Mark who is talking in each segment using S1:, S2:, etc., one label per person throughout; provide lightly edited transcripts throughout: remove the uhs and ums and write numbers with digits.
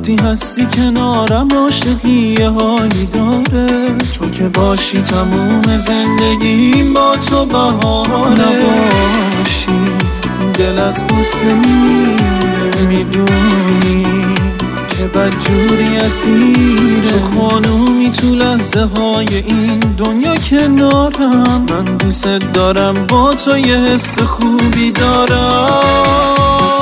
S1: وقتی هستی کنارم عاشقی یه حالی داره. تو که باشی تموم زندگیم با تو بهاره. نباشی دل از غصه میمیره، میدونی که بدجوری اسیره. تو خانومی تو لحظه های این دنیا کنارم. من دوست دارم با تو یه حس خوبی دارم.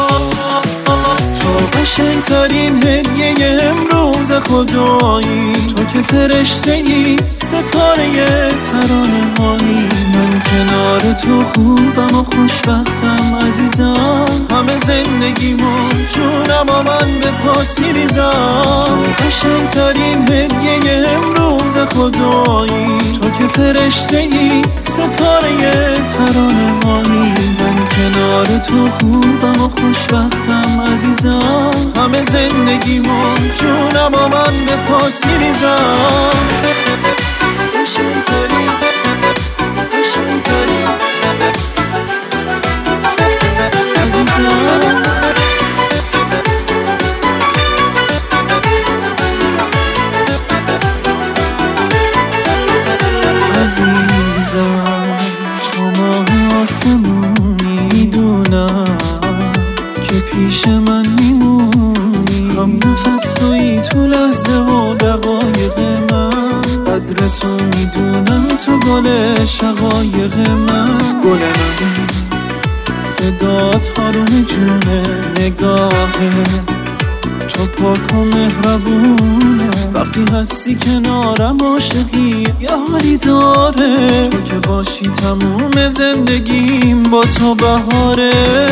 S1: تو قشنگترین هدیه امروز خدایی. تو که فرشته‌ای ستاره ترانه هایی. من کنار تو خوبم و خوشبختم عزیزم. همه زندگیمو جونم و من به پات میریزم. تو قشنگترین هدیه امروز خدایی. تو که فرشته‌ای ستاره ترانه هایی. من کنار تو خوبم و خوشبختم عزیزم. همه زندگیمو جونم و من به پات میریزم. قشنگترین قشنگترین عزیزم. عزیزم تو ماه آسمونی. میدونم که پیش من میمونی. هم نفس تویی تو لحظه و دقایق من. قدر تو میدونم تو گل شقایق من. گل من صدات حروم جونه. نگاهه تو پاک و مهربونه. وقتی هستی کنارم عاشقی یه حالی داره. تو که باشی تموم زندگیم با تو بهاره.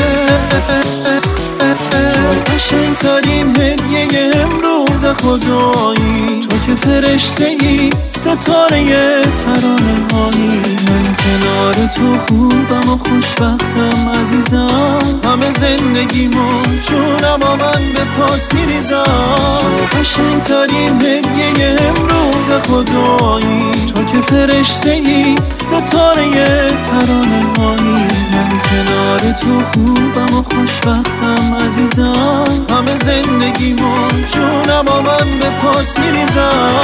S1: تو قشنگترین هدیه امروز خدایی. تو که فرشته‌ای ستاره ترانه هایی. من کنار تو خوبم و خوشبختم عزیزم. همه زندگیمو جونم و من به پات میریزم. تو قشنگترین هدیه امروز خدایی. تو که فرشته‌ای ستاره ترانه هایی. من کنار تو خوبم و خوشبختم عزیزم. همه زندگیمو جونم و من به پات میریزم.